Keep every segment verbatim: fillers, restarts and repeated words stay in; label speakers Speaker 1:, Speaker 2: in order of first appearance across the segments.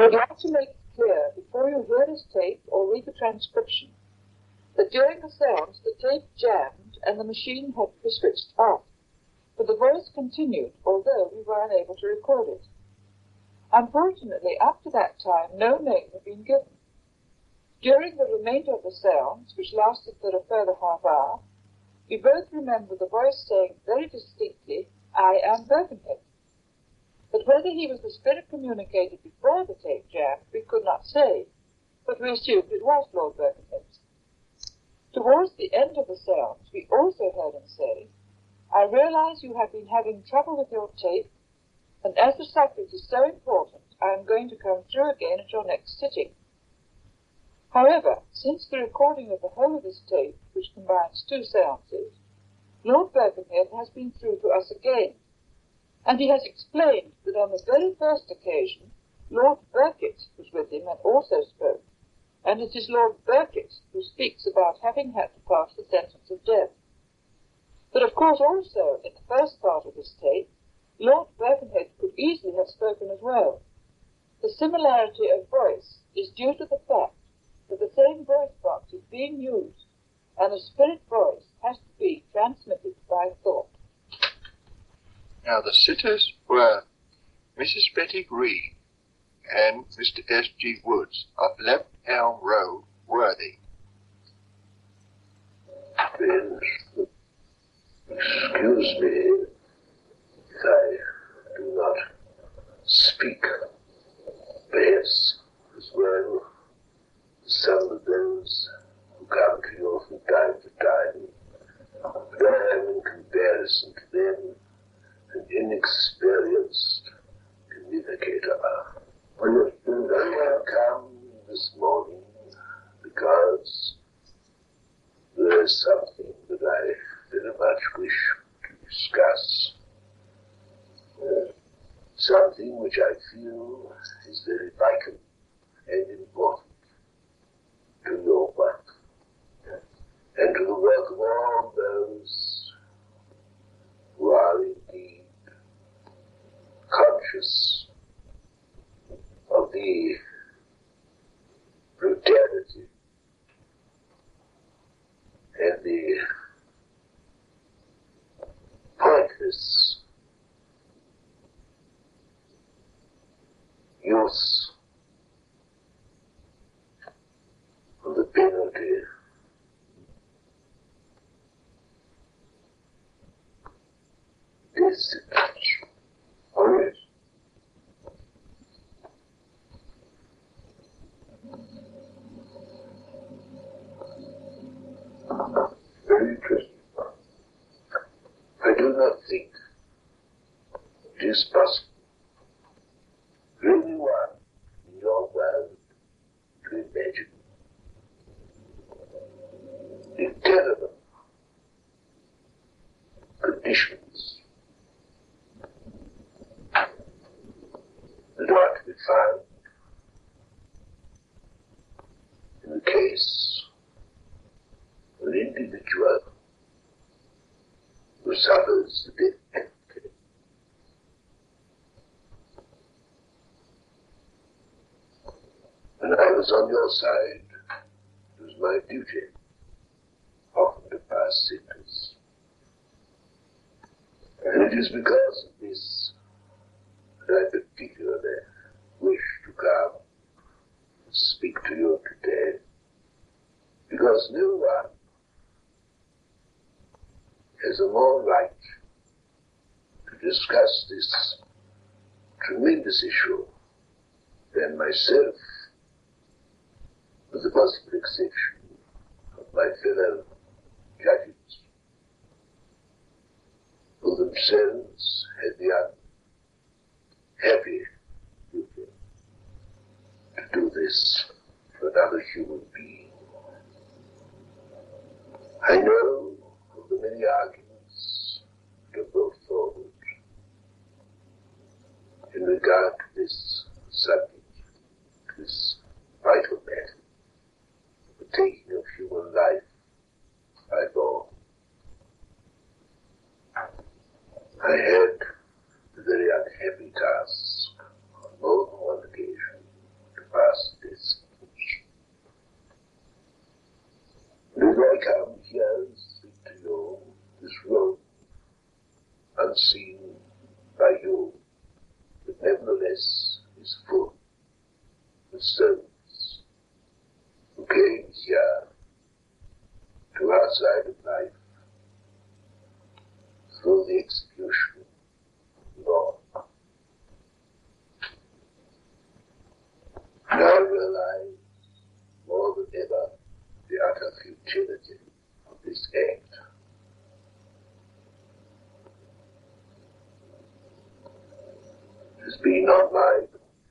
Speaker 1: would like to make it clear, before you hear this tape or read the transcription, that during the seance the tape jammed and the machine had to be switched off, but the voice continued, although we were unable to record it. Unfortunately, up to that time, no name had been given. During the remainder of the seance, which lasted for a further half hour, we both remember the voice saying very distinctly, "I am Birkenhead." But whether he was the spirit communicated before the tape jammed, we could not say, but we assumed it was Lord Birkenhead. Towards the end of the seance, we also heard him say, "I realize you have been having trouble with your tape, and as the subject is so important, I am going to come through again at your next sitting." However, since the recording of the whole of this tape, which combines two seances, Lord Birkenhead has been through to us again, and he has explained that on the very first occasion, Lord Birkett was with him and also spoke, and it is Lord Birkett who speaks about having had to pass the sentence of death. But of course also, in the first part of this tape, Lord Birkenhead could easily have spoken as well. The similarity of voice is due to the fact that the same voice box is being used, and a spirit voice has to be transmitted by thought.
Speaker 2: Now the sitters were Missus Betty Green and Mister S G Woods of Left Elm Road, Worthing.
Speaker 3: Please, excuse me if I do not speak bass as well as some of those who come to you from time to time, but I am, in comparison to them, an inexperienced communicator. Understood. I have come this morning because there is something that I very much wish to discuss. Uh, something which I feel is very vital and important to your work and to the work of all those who are indeed conscious of the brutality and the pointless use of the penalty is always very interesting. I do not think it is possible for anyone in your world to imagine the terrible conditions that are to be found in the case of an individual who suffers the death penalty. When I was on your side, it was my duty often to pass sentence. And it is because of this that I particularly wish to come and speak to you today, because no one has a more right to discuss this tremendous issue than myself, with the possible exception of my fellow judges, who themselves had the unhappy duty to do this for another human being. I know of the many arguments that are brought forward in regard to this subject, to this vital matter, the taking of human life by law. I had the very unhappy task on more than one occasion souls who came here to our side of life through the execution of law. Now realize more than ever the utter futility of this act. It has been on my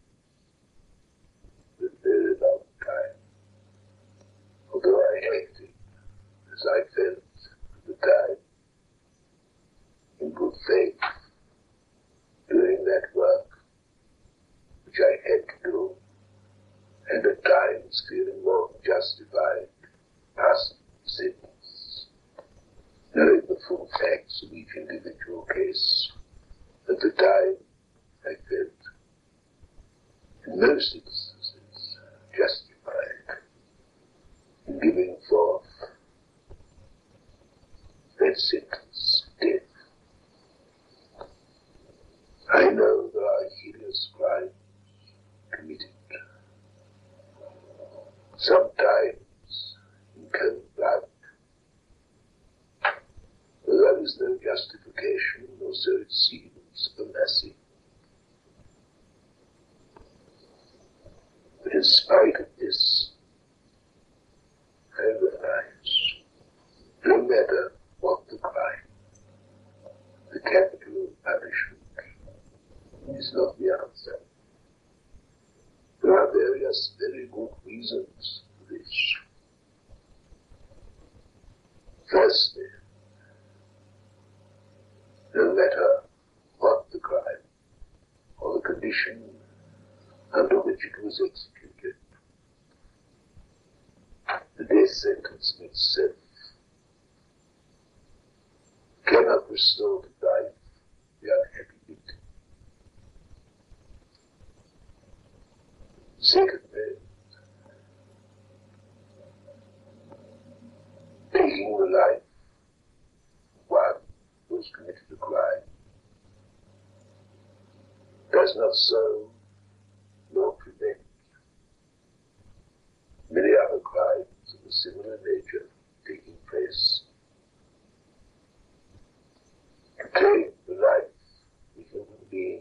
Speaker 3: for a very long time, although I acted as I felt at the time, in good faith, doing that work which I had to do, and at times feeling more justified, past sentence, knowing the full facts of each individual case. At the time, I felt, in most instances, justified in giving forth that sentence, death. I know there are hideous crimes committed, sometimes in cold blood, but there is no justification, nor so it seems, for mercy. But in spite of this, I realize, no matter what the crime, the capital punishment is not the answer. There are various very good reasons for this. Firstly, no matter what the crime or the condition under which it was executed, the death sentence in itself cannot restore to life the unhappy victim. Secondly, taking the life of one who has committed a crime does not so nor prevent many other crimes of a similar nature taking place. To take the life of a human being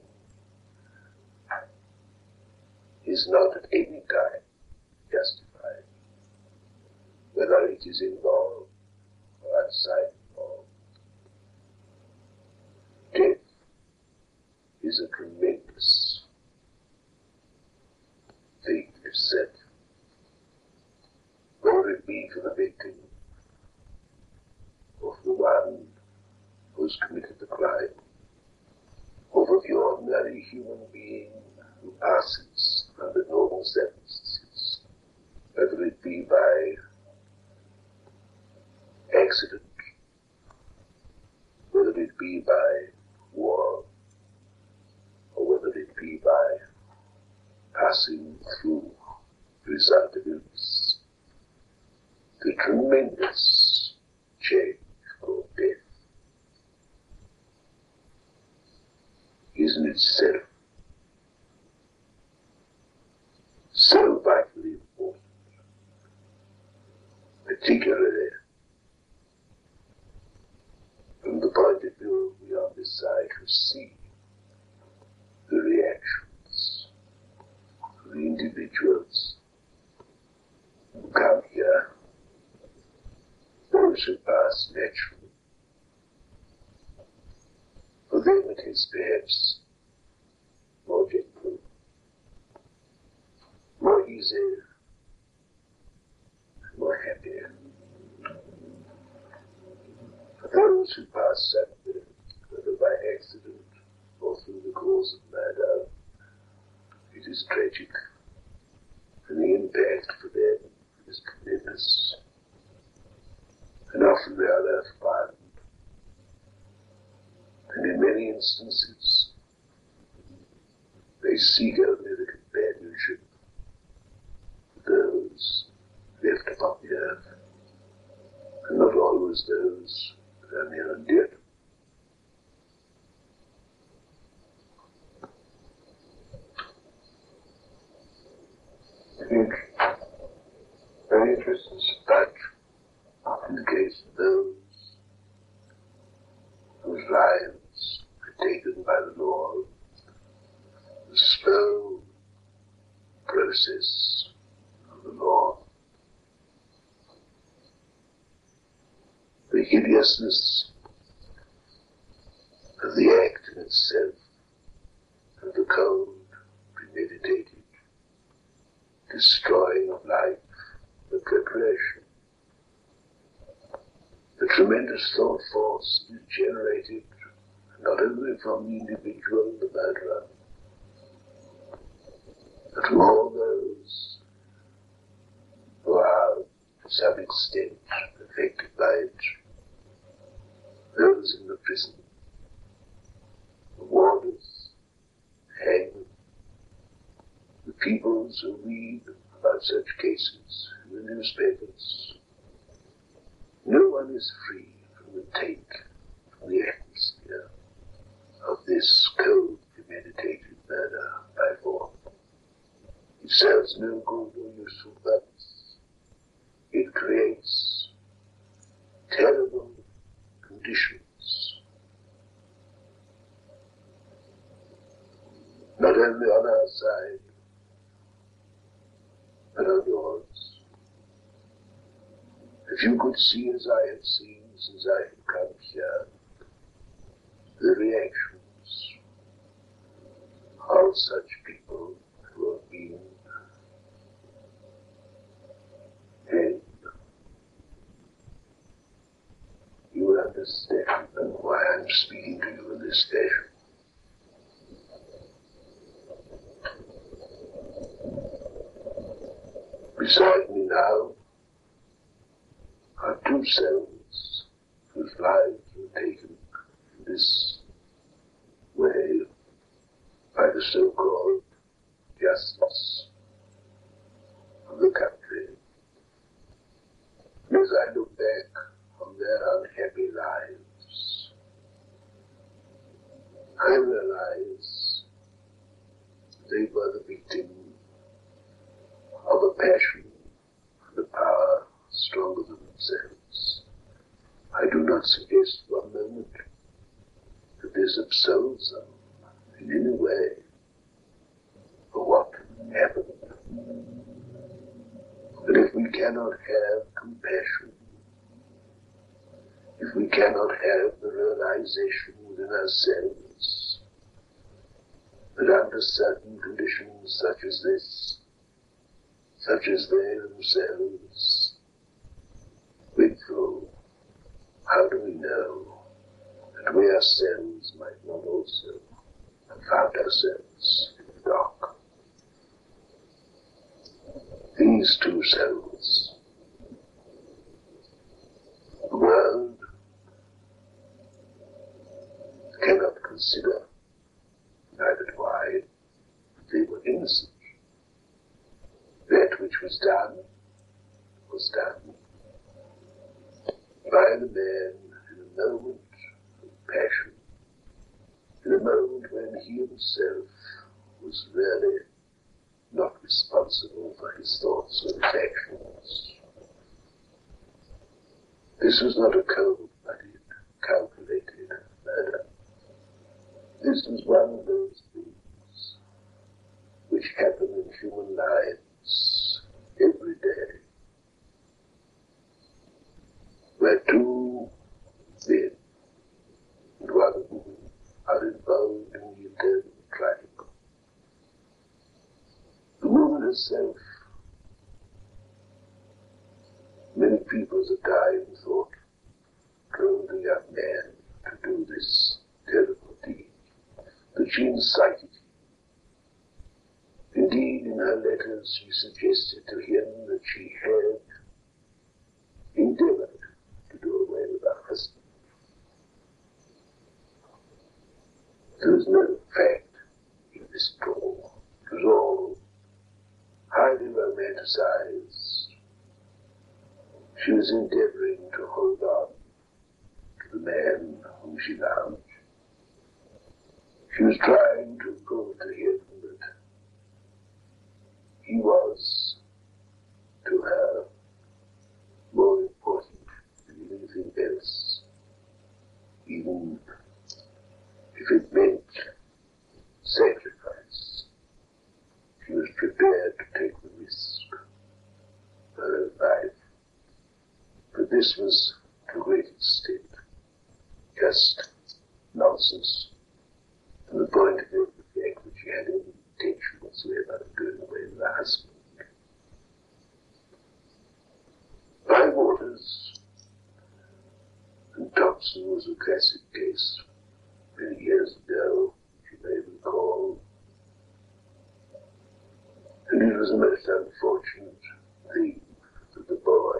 Speaker 3: is not at any time justified, whether it is involved or outside involved. Death is a tremendous thing itself, whether it be for the victim or for the one who's committed the crime, or for the ordinary human being who passes under normal circumstances, whether it be by accident, whether it be by war, or whether it be by passing through the result of illness. The tremendous change called death is in itself so vitally important, particularly from the point of view we on this side who see the reactions of the individuals who come here, those who pass naturally. For them it is perhaps more gentle, more easy, more happy. For those who pass suddenly, whether by accident or through the cause of murder, it is tragic, and the impact for them is tremendous, and often they are left violent. And in many instances, they seek only the companionship of those left upon the earth, and not always those that are near and dear to them. all, the slow process of the law. The hideousness of the act in itself, of the cold, premeditated destroying of life, the preparation. The tremendous thought force is generated not only from the individual, the murderer, but from all those who are to some extent affected by it, those in the prison, the warders, hangmen, the peoples who read about such cases in the newspapers. No one is free from the taint, from the atmosphere of this cold, premeditated murder by force. It serves no good or useful purpose. It creates terrible conditions, not only on our side, but on yours. If you could see, as I have seen since I have come here, the reactions of such people who have been hanged, you will understand why I'm speaking to you in this fashion. Beside me now are two souls whose lives were taken in this way by the so-called justice of the country. As I look back on their unhappy lives, I realize they were the victim of a passion and a power stronger than themselves. I do not suggest one moment that this absolves them in any way for what happened. But if we cannot have compassion, if we cannot have the realization within ourselves that under certain conditions such as this, such as they themselves went through, how do we know that we ourselves might not also have found ourselves in the dark? These two souls, the world cannot consider, neither do I, that they were innocent. That which was done was done by the man in a moment of passion, in a moment when he himself was really not responsible for his thoughts or his actions. This was not a cold-blooded, calculated murder. This was one of those things which happen in human lives every day, where two men and one woman are involved in the eternal triangle. The woman herself, many people at the time thought, drove the young man to do this terrible deed, that she incited him. Indeed, in her letters she suggested to him that she had endeavored to do away with her husband. There was no fact in this at all. It was all highly romanticized. She was endeavoring to hold on to the man whom she loved. She was trying to prove to him that he was, to her, more important than anything else, even if it meant this was, to a great extent, just nonsense, from the point of view of the fact that she had any intention whatsoever of doing away with her husband. Bywaters and Thompson was a classic case many years ago, you may recall, and it was a most unfortunate thing that the boy,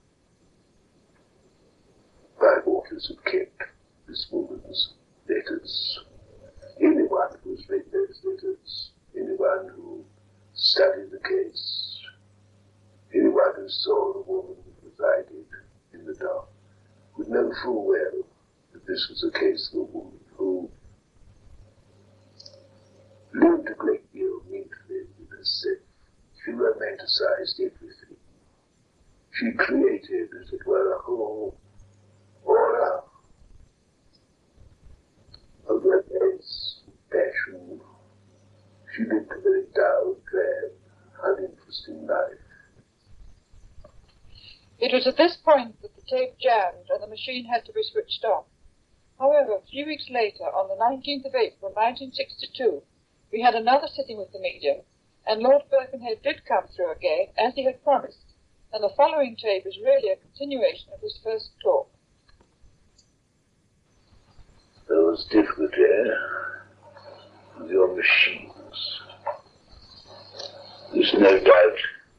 Speaker 3: Bywaters, had kept this woman's letters. Anyone who's read those letters, anyone who studied the case, anyone who saw the woman who resided in the dock, would know full well that this was a case of a woman who lived a great deal mentally with herself. She romanticized everything. She created, as it were, a whole aura of romance, passion. She lived a very dull, drab, uninteresting life.
Speaker 1: It was at this point that the tape jammed and the machine had to be switched off. However, a few weeks later, on the nineteenth of April, nineteen sixty-two, we had another sitting with the medium, and Lord Birkenhead did come through again, as he had promised, and the following tape is really a continuation of his first talk.
Speaker 3: There was difficulty with your machines. There's no doubt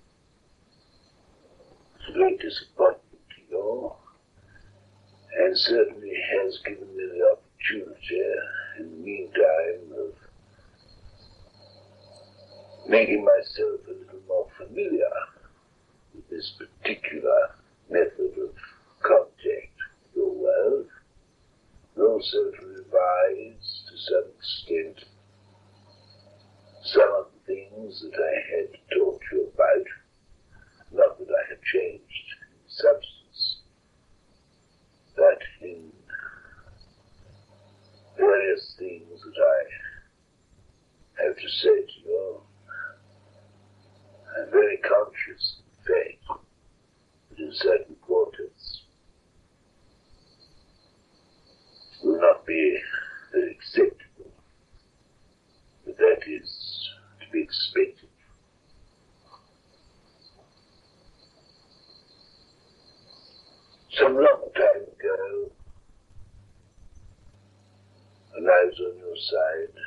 Speaker 3: it's a great disappointment to you, and certainly has given me the opportunity in the meantime of making myself a little more familiar with this particular method of contact with your world, and also to revise to some extent some of the things that I had taught you about, not that I had changed in substance, but in various things that I have to say to you. I'm very conscious of the fact that in certain quarters it will not be very acceptable, but that is to be expected. Some long time ago, when I was on your side,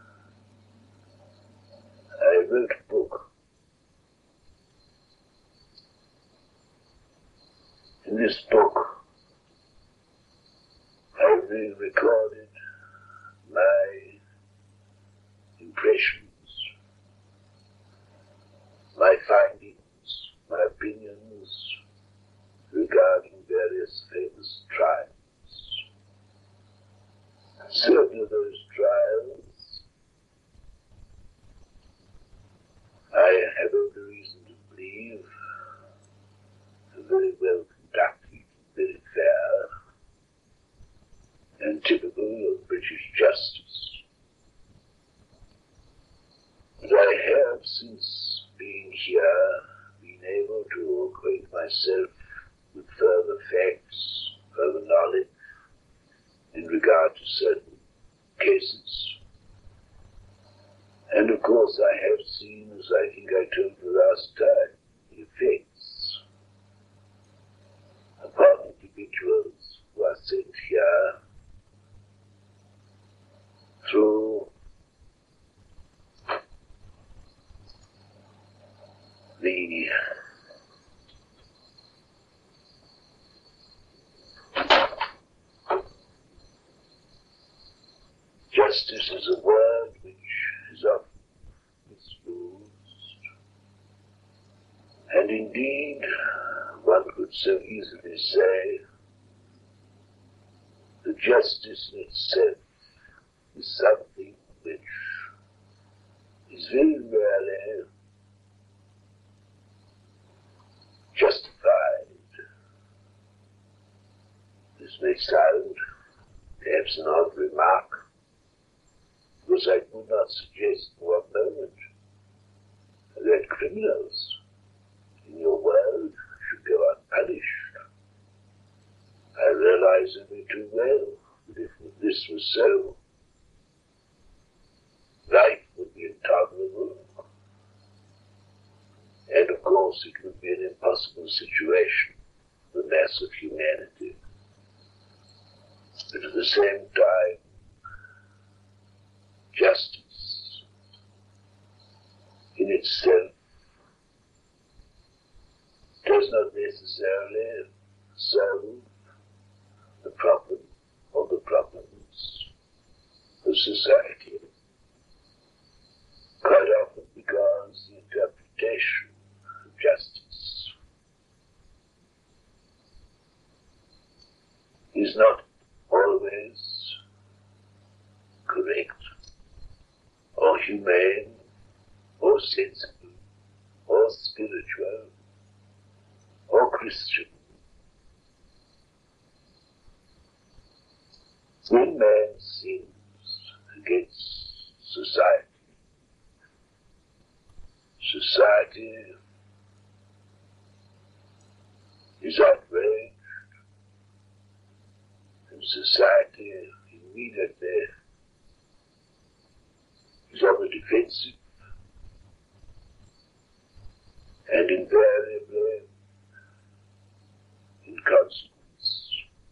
Speaker 3: I wrote a book. In this book, I really recorded my impressions, my findings, my opinions regarding various famous trials. Certain of those trials I have every reason to believe are very well conducted, very fair, and typical of British justice. But I have, since being here, been able to acquaint myself with further facts, further knowledge in regard to certain cases. And of course I have seen, as I think I told you last time, the effects upon individuals who are sent here through the justice is a word which is often misused, and indeed one could so easily say that justice in itself is something which is very rarely justified. This may sound perhaps an odd remark, because I would not suggest for a moment that criminals in your world should go unpunished. realize only too well that if this was so, life would be intolerable. And of course it would be an impossible situation for the mass of humanity. But at the same time, justice in itself does not necessarily solve the problem or the problems of society. Quite often because the interpretation of justice is not always correct or humane or sensible or spiritual or Christian. When man sins against society, society is outraged, and society immediately is on the defensive, and invariably, in consequence,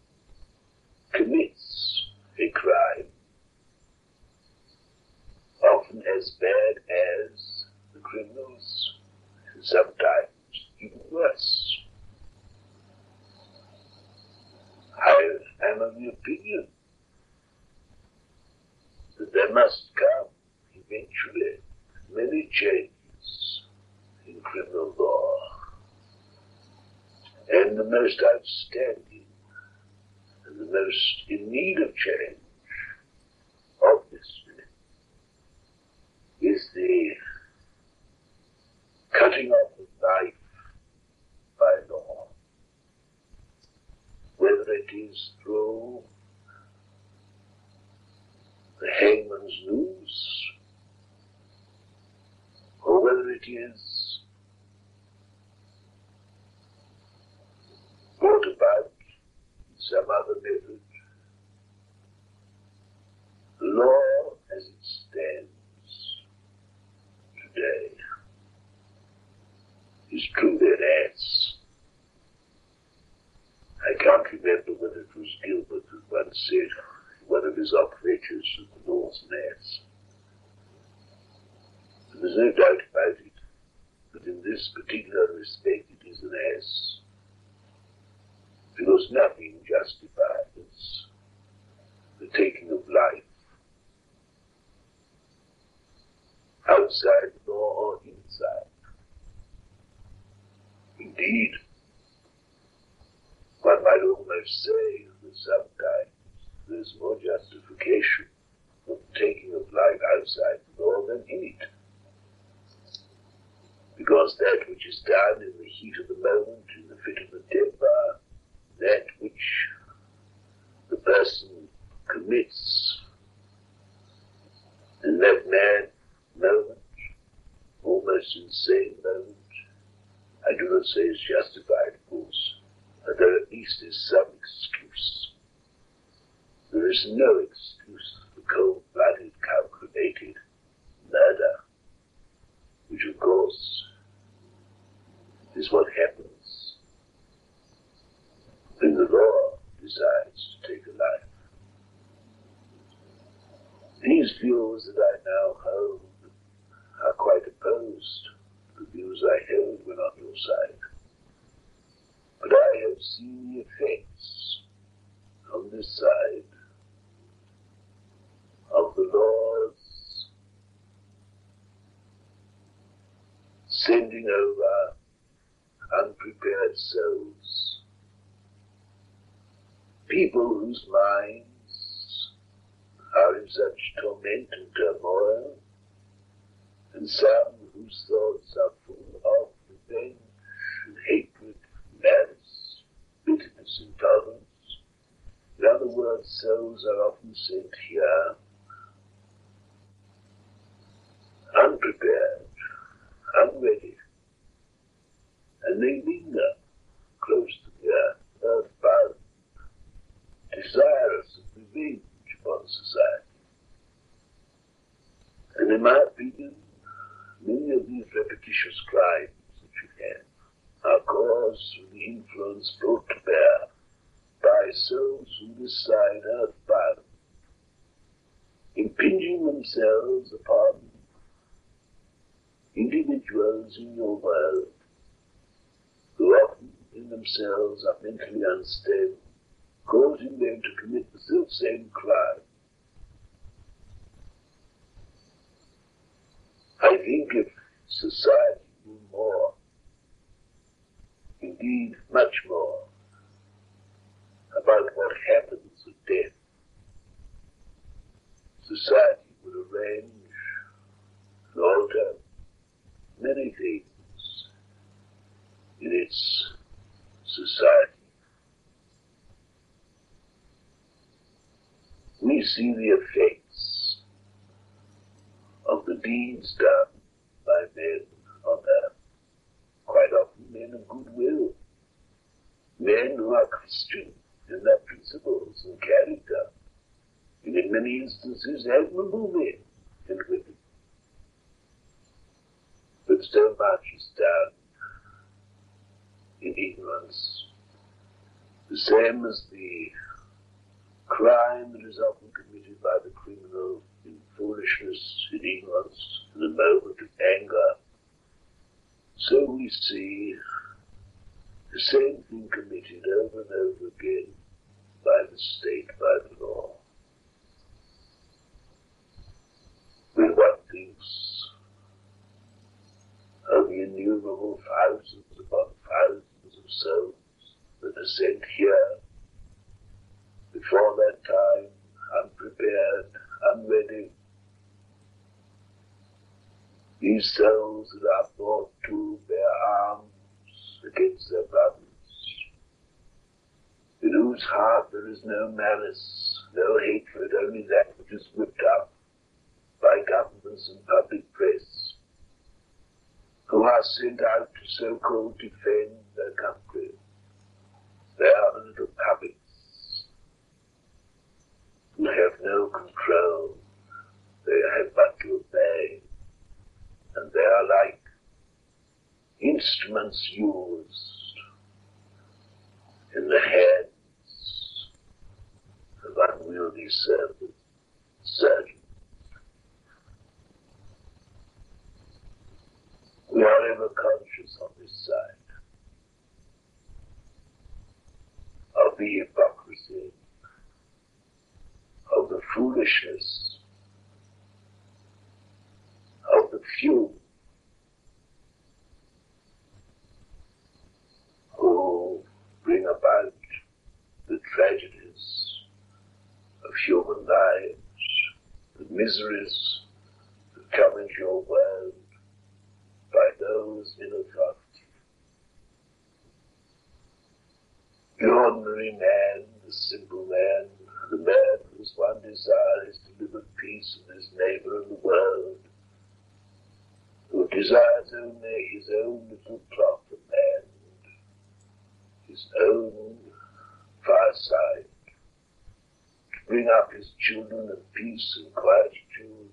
Speaker 3: commits a crime, often as bad as the criminals, and sometimes even worse. I am of the opinion that there must come eventually many changes in criminal law, and the most outstanding and the most in need of change, obviously, is the cutting off of life by law, whether it is through the hangman's noose, or whether it is brought about in some other method. The law as it stands today is truly an ass. I can't remember whether it was Gilbert who once said one of his operators of the law's an ass. And there's no doubt about it that in this particular respect it is an ass, because nothing justifies the taking of life outside the law or inside. Indeed, one might almost say that sometimes there's more justification for the taking of life outside the law than in it. Because that which is done in the heat of the moment, in the fit of the temper, that which the person commits in that mad moment, almost insane moment, I do not say is justified, of course, but there at least is some excuse. There is no excuse for cold-blooded, calculated murder, which of course is what happens when the law decides to take a life. These views that I now hold are quite opposed to the views I held when on your side. But I have seen the effects on this side of the laws sending over unprepared souls, people whose minds are in such torment and turmoil, and some whose thoughts are full of revenge and hatred, malice, bitterness, intolerance. In other words, souls are often sent here unprepared, unready, and they linger close to the earth, earthbound, those in your world who often in themselves are mentally unstable, causing them to commit the self-same crime. I think if society knew more, indeed much more, about what happens at death, society would arrange and alter many things in its society. We see the effects of the deeds done by men on earth, quite often men of goodwill, men who are Christian in their principles and character, and in many instances admirable men and women. But so much is done in ignorance, the same as the crime that is often committed by the criminal in foolishness, in ignorance, in a moment of anger. So we see the same thing committed over and over again by the state, by the law. When one thinks of the innumerable thousands upon thousands of souls that are sent here before that time, unprepared, unready, these souls that are brought to bear arms against their brothers, in whose heart there is no malice, no hatred, only that which is whipped up by governments and public press, who are sent out to so-called defend their country. They are the little puppets who have no control. They have but to obey, and they are like instruments used in the hands of unwieldy servants, surgeons. We are ever conscious on this side of the hypocrisy, of the foolishness, of the few who bring about the tragedies of human lives, the miseries that come into your world by those in authority. The ordinary man, the simple man, the man whose one desire is to live at peace with his neighbor in the world, who desires only his own little plot of land, his own fireside, to bring up his children in peace and quietude.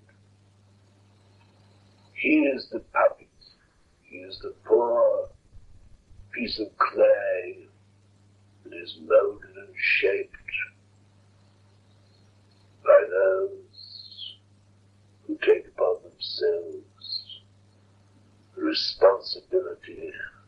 Speaker 3: He is the puppet. He is the poor piece of clay that is molded and shaped by those who take upon themselves the responsibility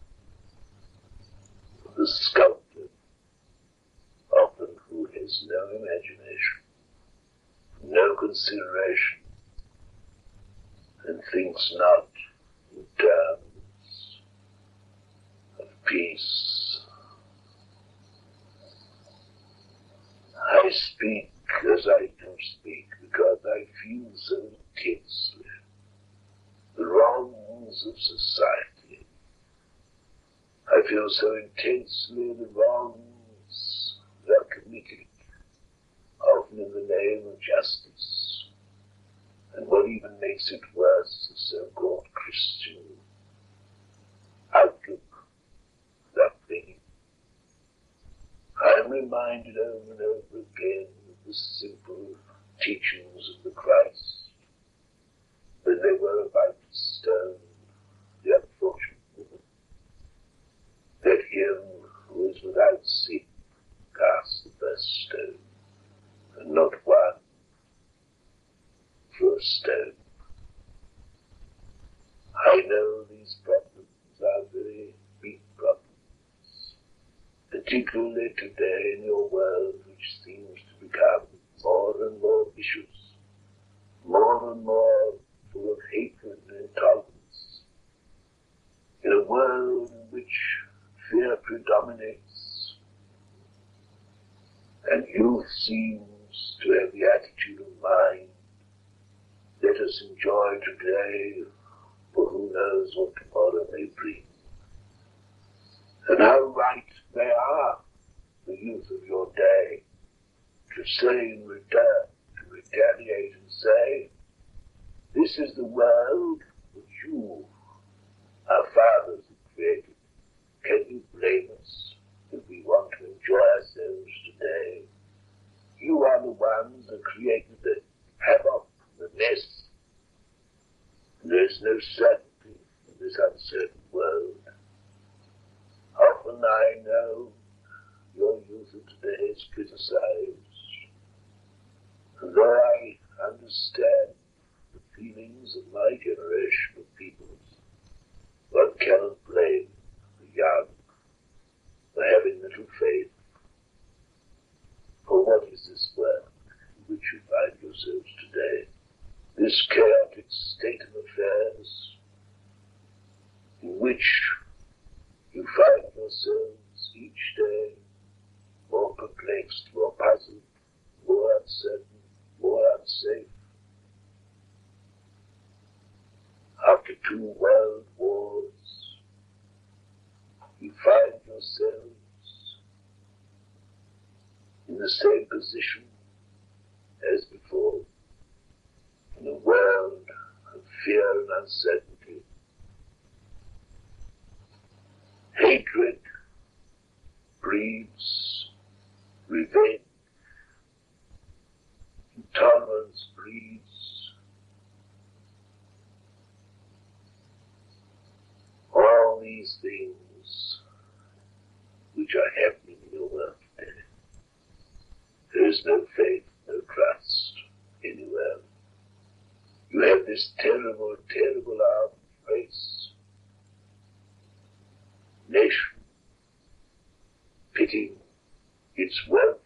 Speaker 3: of the sculptor, often who has no imagination, no consideration, and thinks not in terms of peace. I speak as I do speak because I feel so intensely the wrongs of society. I feel so intensely the wrongs that are committed, often in the name of justice. And what even makes it worse, the so-called Christian outlook, that thing. I am reminded over and over again of the simple teachings of the Christ when they were about to stone the unfortunate woman. Let him who is without sin cast the first stone, and not one for a stone. I know these problems particularly today in your world, which seems to become more and more vicious, more and more full of hatred and intolerance, in a world in which fear predominates, and youth seems to have the attitude of mind, let us enjoy today, for who knows what tomorrow may bring. And how right they are, the youth of your day, to say in return, to retaliate and say, this is the world which you, our fathers, have created. Can you blame us if we want to enjoy ourselves today? You are the ones that created the havoc, the mess. There is no certainty in this uncertain world. Often I know your youth of today is criticized, and though I understand the feelings of my generation of peoples, one cannot blame the young for having little faith. For what is this world in which you find yourselves today? This chaotic state of affairs in which you find yourselves each day more perplexed, more puzzled, more uncertain, more unsafe. After two world wars, you find yourselves in the same position as before, in a world of fear and uncertainty. Hatred breeds revenge. Intolerance breeds all these things which are happening in your world today. There is no faith, no trust anywhere. You have this terrible, terrible armed race, nation, pitting its wealth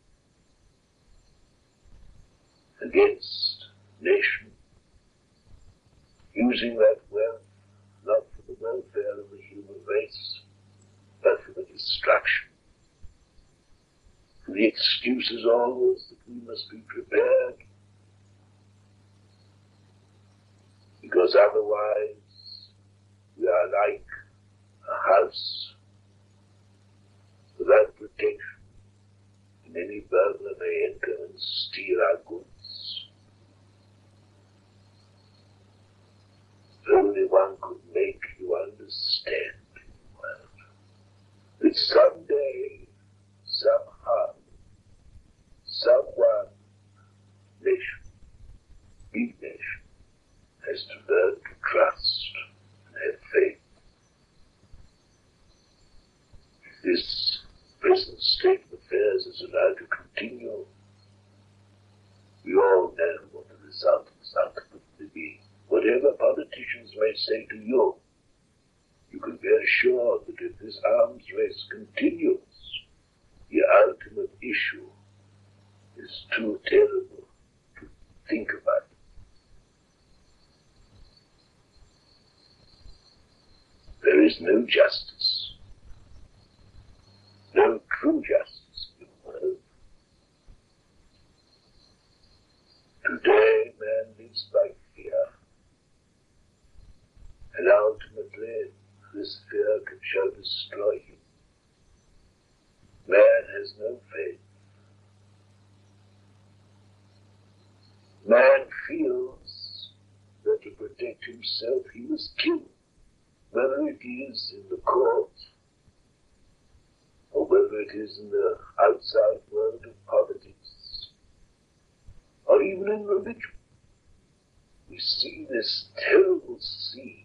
Speaker 3: against nation, using that wealth not for the welfare of the human race, but for the destruction. The excuse is always that we must be prepared, because otherwise we are like a house without protection, and any burglar may enter and steal our goods. If only one could make you understand, well, that someday, somehow, someone, nation, big nation, has to learn to trust and have faith. If this present state of affairs is allowed to continue, we all know what the result is ultimately be. Whatever politicians may say to you, you can be assured that if this arms race continues, the ultimate issue is too terrible to think about. There is no justice, no true justice in the world. Today man lives by fear, and ultimately this fear can shall destroy him. Man has no faith. Man feels that to protect himself he must kill, whether it is in the court or whether it is in the outside world of politics or even in religion. We see this terrible seed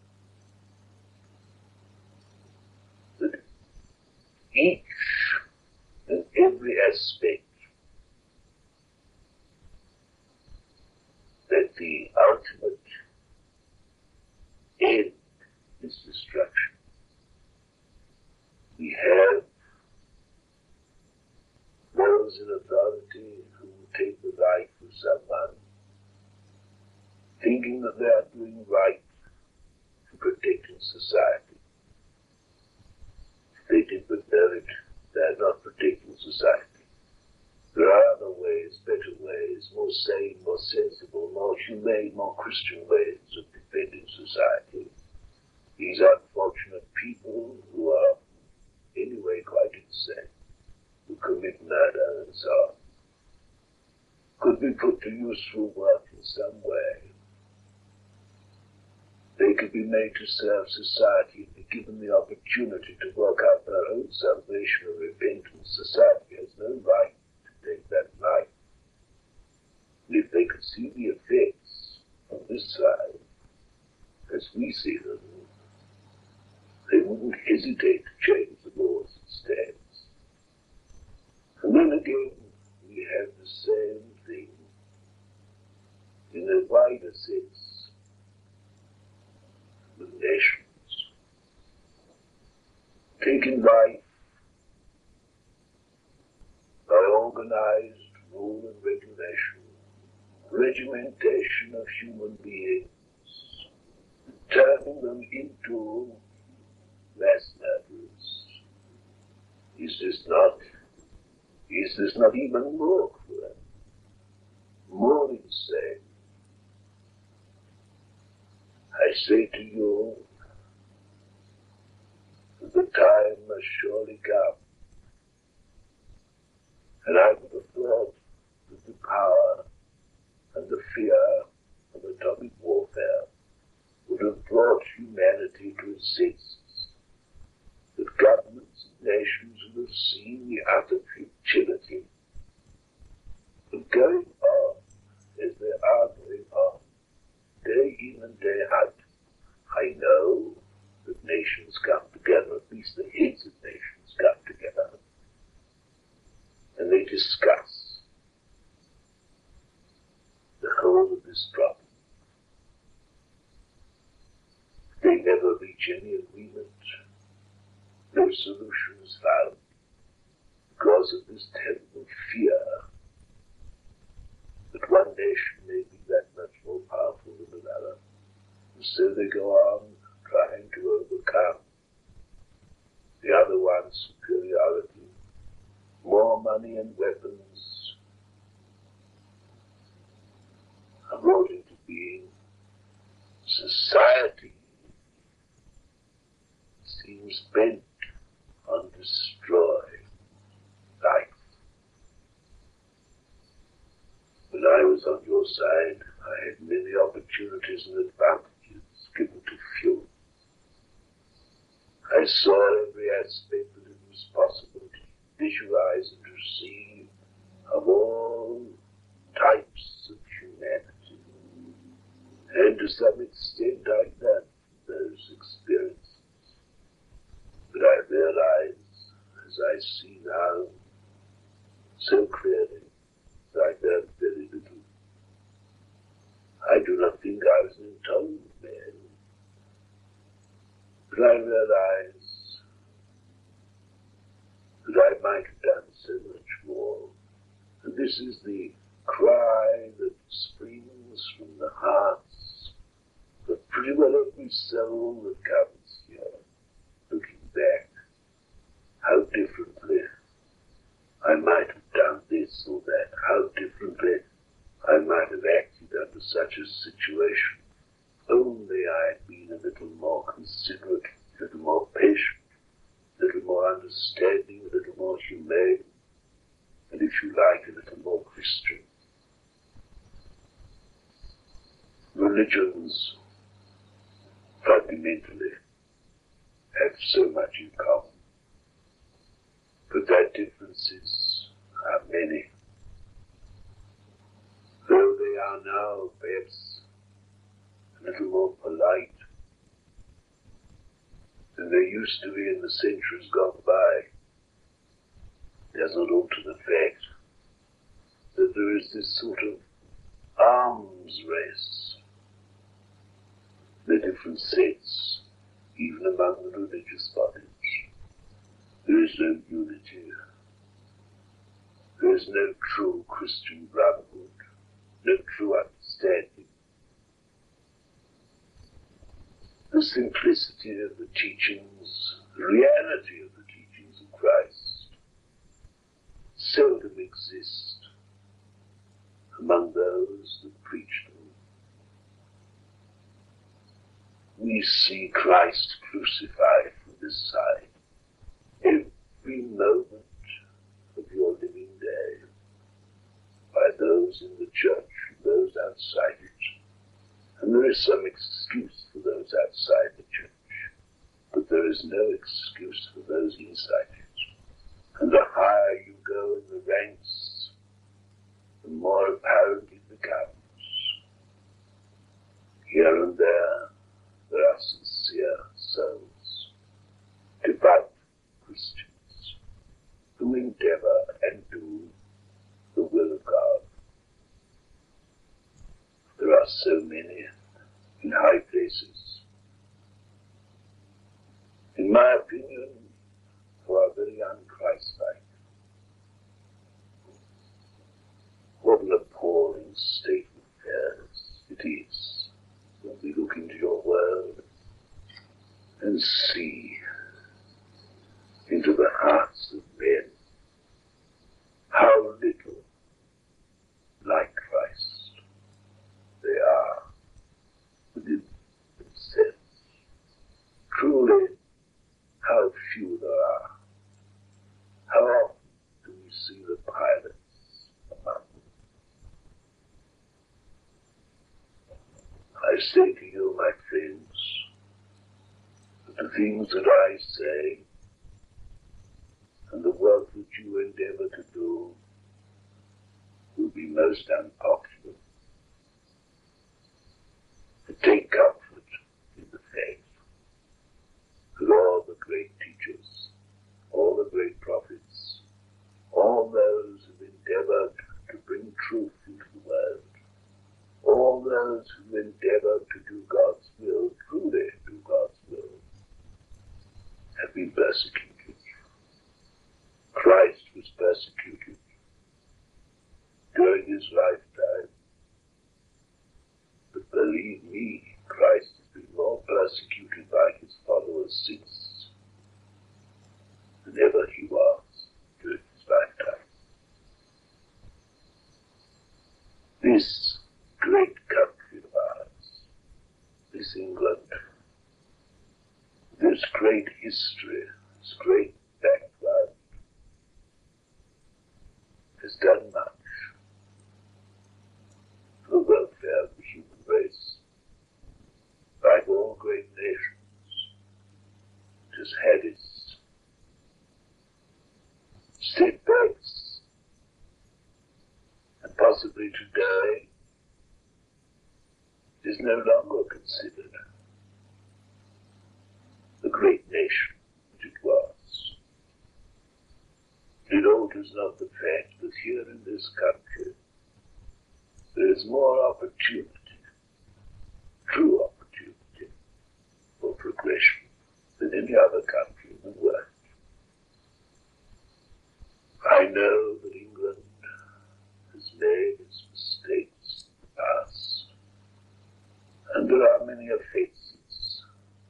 Speaker 3: that each and every aspect, that the ultimate end is destruction. We have society who will take the life of someone, thinking that they are doing right in protecting society. If they didn't know it, they are not protecting society. There are other ways, better ways, more sane, more sensible, more humane, more Christian ways of defending society. These unfortunate people who are anyway quite insane, who commit murder and so on, could be put to useful work in some way. They could be made to serve society and be given the opportunity to work out their own salvation or repentance. Society has no right to take that life. And if they could see the effects on this side, as we see them, they wouldn't hesitate to change the laws and stands. And then again, we have the same thing in a wider sense with nations. Taking life by organized rule and regulation, regimentation of human beings, turning them into mass murderers. Is this not, is this not even more cruel, more insane? I say to you that the time must surely come, and I would have thought that the power and the fear of atomic warfare would have brought humanity to its senses, that governments and nations would have seen the utter futility of going on as they are going on, day in and day out. I know that nations come together, at least the heads of nations come together, and they discuss the whole of this problem. They never reach any agreement. No solution is found because of this terrible fear that one nation may be that much more powerful than another. And so they go on trying to overcome the other one's superiority. More money and weapons are brought into being. Society seems bent on destroy life. When I was on your side, I had many opportunities and advantages given to few. I saw every aspect that it was possible to visualize and receive of all types of humanity. And to some extent I learned those experiences. But I realize, as I see now, so clearly, that I learned very little. I do not think I was an intolerant man, but I realize that I might have done so much more. And this is the cry that springs from the hearts of pretty well every soul that comes here, looking back, how differently I might have done this or that, how differently I might have acted under such a situation. Only I had been a little more considerate, a little more patient, a little more understanding, a little more humane, and if you like, a little more Christian. Religions fundamentally have so much in common, but their differences are many. Though they are now perhaps a little more polite than they used to be in the centuries gone by, does not alter the fact that there is this sort of arms race, the different sects, even among the religious bodies. There is no unity. There is is no true Christian brotherhood, no true understanding. The simplicity of the teachings, the reality of the teachings of Christ, seldom exist among those that preach them. We see Christ crucified from this side every moment of your living day by those in the church and those outside it. And there is some excuse for those outside the church, but there is no excuse for those inside it. And the higher you go in the ranks, the more apparent it becomes. Here and there, there are sincere souls, devout Christians, who endeavor and do the will of God. There are so many in high places, in my opinion, who are very unchristlike. What an appalling state of affairs it is when we look into your world and see into the hearts of men how little like Christ they are within themselves. Truly, how few there are. How often do we see the pilots among them? I say to you, my friends, that the things that I say and the work that you endeavor to do will be most unpopular. To take comfort in the faith that all the great teachers, all the great prophets, all those who endeavored to bring truth into the world, all those who endeavored to do God's will, truly do God's will, have been persecuted. Christ was persecuted during his lifetime. But believe me, Christ has been more persecuted by his followers since than ever he was during his lifetime. This great country of ours, this England, this great history, this great background, has done much for the welfare of the human race. Like all great nations, it has had its setbacks, and possibly today it is no longer considered the great nation that it was. It alters not the fact that here in this country there is more opportunity, true opportunity, for progression than any other country in the world. I know that England has made its mistakes in the past, and there are many offenses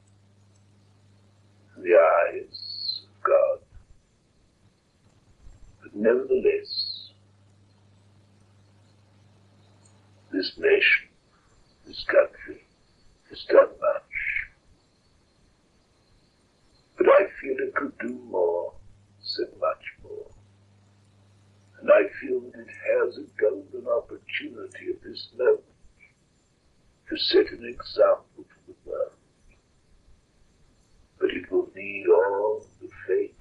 Speaker 3: in the eyes of God. But nevertheless, this nation, this country, has done much. But I feel it could do more, so much more. And I feel that it has a golden opportunity at this moment to set an example to the world. But it will need all the faith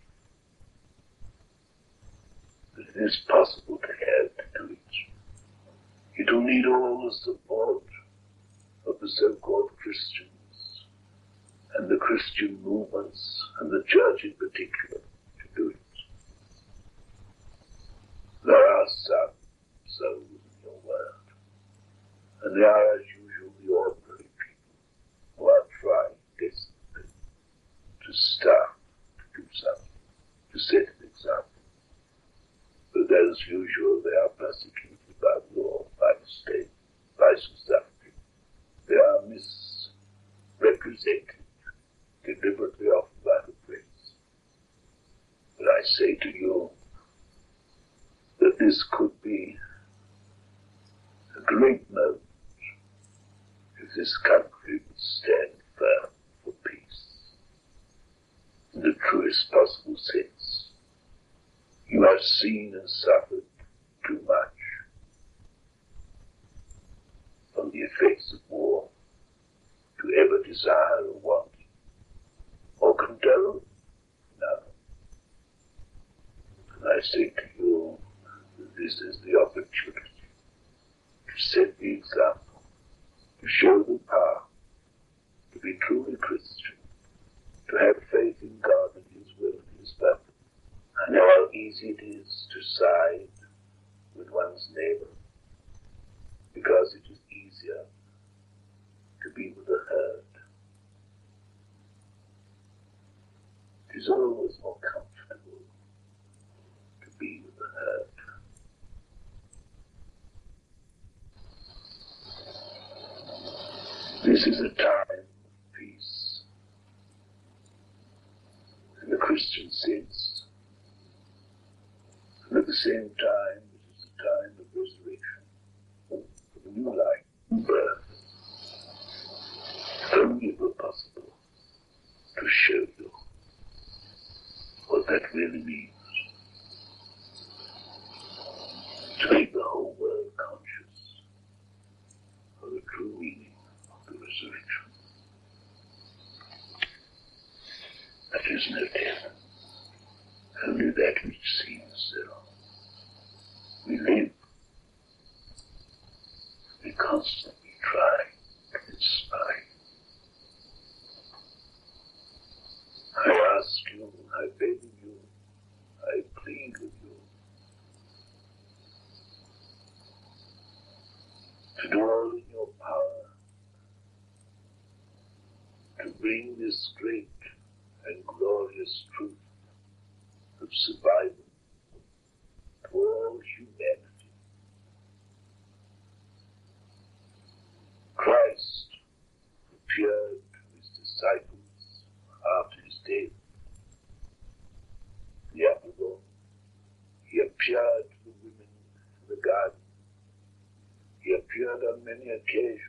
Speaker 3: that it is possible to have to do it. It will need all the support of the so-called Christians and the Christian movements and the church in particular to do it. There are some souls in your world, and they are as usual the ordinary people who are trying desperately to start to do something, to set an example. But those As usual, they are persecuted by law, by the state, by society. They are misrepresented, deliberately often by the press. But I say to you that this could be a great moment if this country would stand firm for peace. In the truest possible sense, you have seen and suffered too much from the effects of war to ever desire or want or condone. No. And I say to you that this is the opportunity to set the example, to show the power, to be truly Christian, to have faith in God and His will and His purpose. I know how easy it is to side with one's neighbor, because it is easier to be with the herd. It is always more comfortable to be with the herd. This is a time of peace, in the Christian sense, and at the same time it is a time of resurrection, of a new life, new birth. If only it were possible to show you what that really means, to make the whole world conscious of the true meaning the resurrection. That is no death, only that which seems so. We live, we constantly try to inspire. I ask you, I beg you, I plead with you to do all in your power to bring this great and glorious truth of survival to all humanity. Christ appeared to his disciples after his death in the upper room. He appeared to the women in the garden. He appeared on many occasions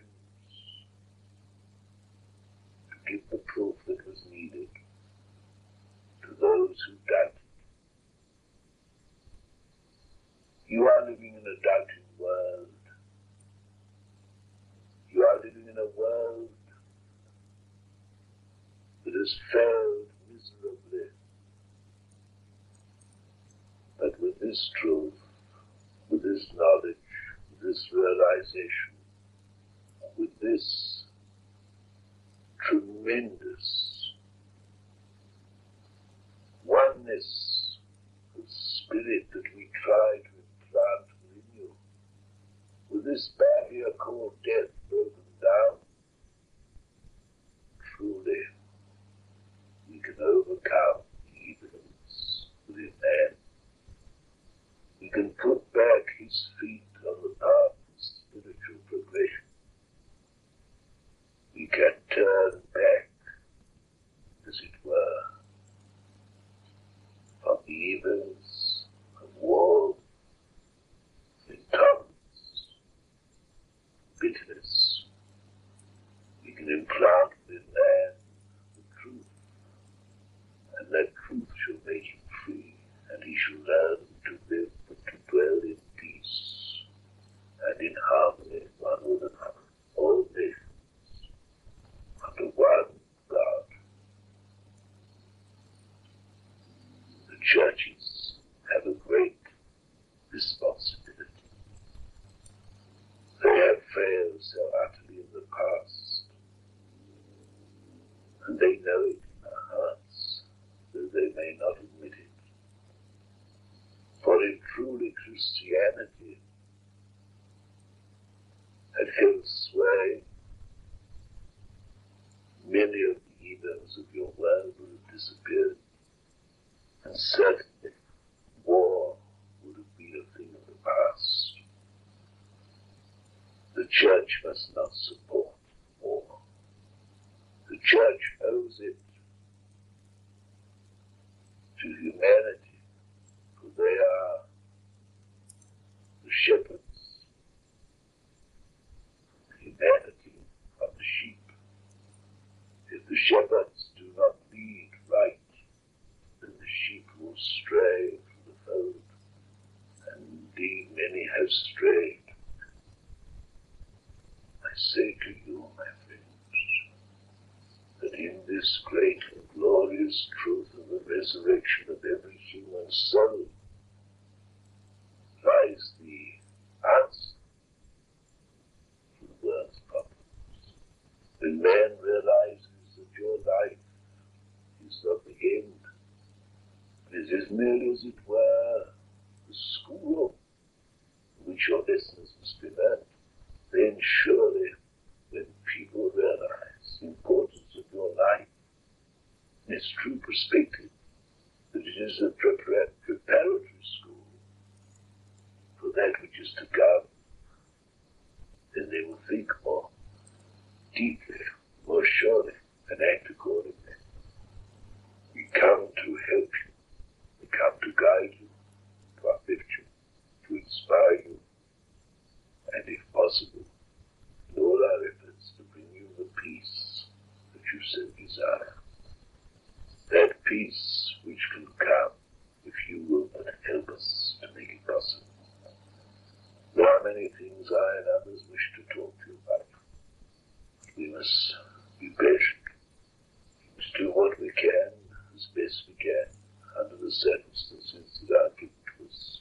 Speaker 3: to give the proof that was needed to those who doubted. You are living in a doubting world. You are living in a world that has failed miserably. But with this truth, with this knowledge, with this realization, with this tremendous oneness of spirit that we try to implant within you, with this barrier called death broken down, truly we can overcome the evilness within man. We can put back his feet on the path of spiritual progression. We can turn back, as it were, from the evils of war, intolerance, bitterness. We can implant within man the truth, and that truth shall make him free, and he shall learn to live and to dwell in peace and in harmony one with another, all nations under one God. The churches have a great responsibility. They have failed so utterly in the past, and they know it in their hearts, though they may not admit it. For in truly Christianity had held sway, many of the evils of your world would have disappeared, and certainly war would have been a thing must not support war. The church owes it to humanity, for they are the shepherds. Humanity are the sheep. If the shepherds do not lead right, then the sheep will stray from the fold, and indeed many have strayed. I say to you, my friends, that in this great and glorious truth of the resurrection of every human soul lies the answer to the world's problems. When man realizes that your life is not the end, but it is merely, as it were, the school in which your lessons must be learned, then surely, when people realize the importance of your life in its true perspective, that it is a prepar- preparatory school for that which is to come, then they will think more deeply, more surely, and act accordingly. We come to help you, we come to guide you, to uplift you, to inspire you, and if possible, in all our efforts to bring you the peace that you so desire. That peace which can come if you will but help us to make it possible. There are many things I and others wish to talk to you about. We must be patient. We must do what we can as best we can under the circumstances that are given to us.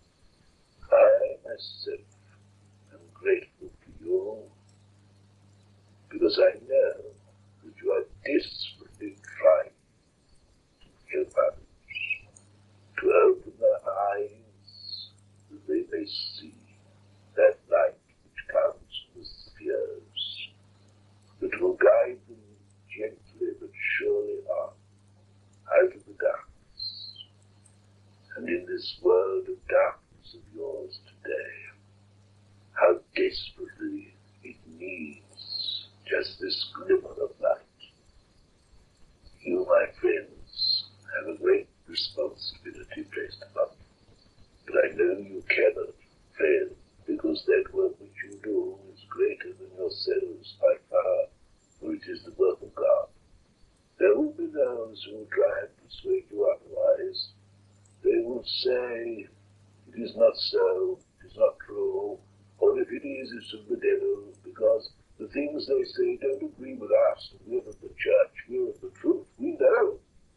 Speaker 3: I myself am grateful to you because I know that you are desperately trying to help others, to open their eyes that they may see that light which comes from the spheres, that will guide them gently but surely on out of the darkness. And in this world of darkness of yours today, how desperately it needs just this glimmer of light. You, my friends, have a great responsibility placed upon you, but I know you cannot fail, because that work which you do is greater than yourselves by far, for it is the work of God. There will be those who will try and persuade you otherwise. They will say, it is not so, it is not true, or if it is, it's of the devil, because the things they say don't agree with us. We're of the church, we're of the truth, we know.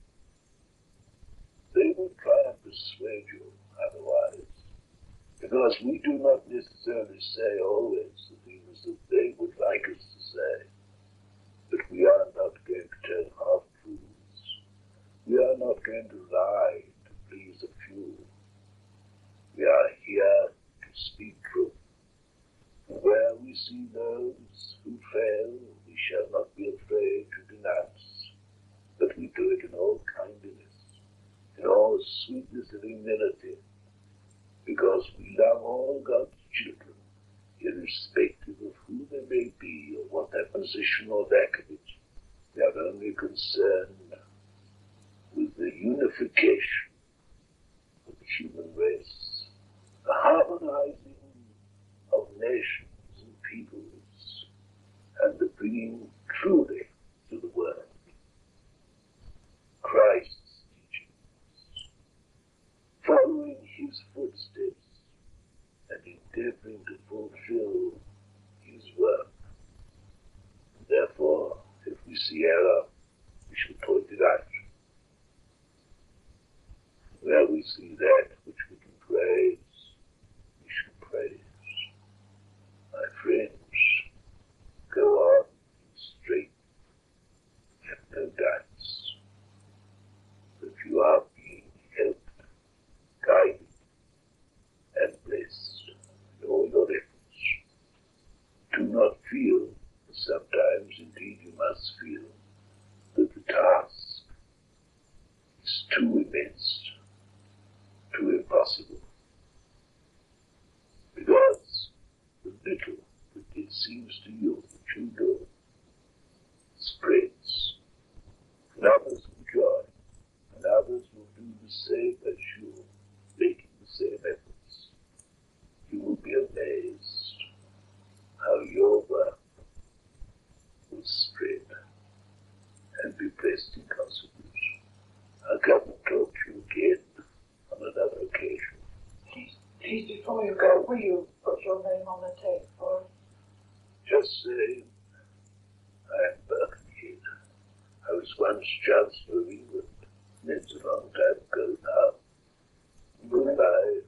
Speaker 3: They will try and persuade you otherwise, because we do not necessarily say always the things that they would like us to say, but we are not going to tell half-truths. We are not going to lie to please a few. We are here to speak truth. And where we see those who fail, we shall not be afraid to denounce, but we do it in all kindness, in all sweetness and humility, because we love all God's children, irrespective of who they may be or what their position or lack of it. We are only concerned with the unification of the human race, the harmonizing of nations and peoples, and the bringing truly to the world Christ's teachings, following his footsteps and endeavoring to fulfill his work. Therefore, if we see error, we should point it out. Where we see that which we can praise, we should praise. My friends, go on straight, have no doubts. If you are being helped, guided, and blessed in all your efforts, do not feel, sometimes indeed you must feel, that the task is too immense, too impossible, because the little within it seems to you that you do spreads, and others will join, and others will do the same as you, making the same efforts, you will be amazed how your work will spread and be placed in contribution. I'll come and talk to you again on another occasion.
Speaker 1: Please, please, before you go, will you put your name on the tape for us?
Speaker 3: Just say, I am Birkenhead. I was once Chancellor of England, and it's a long time ago now. Goodbye.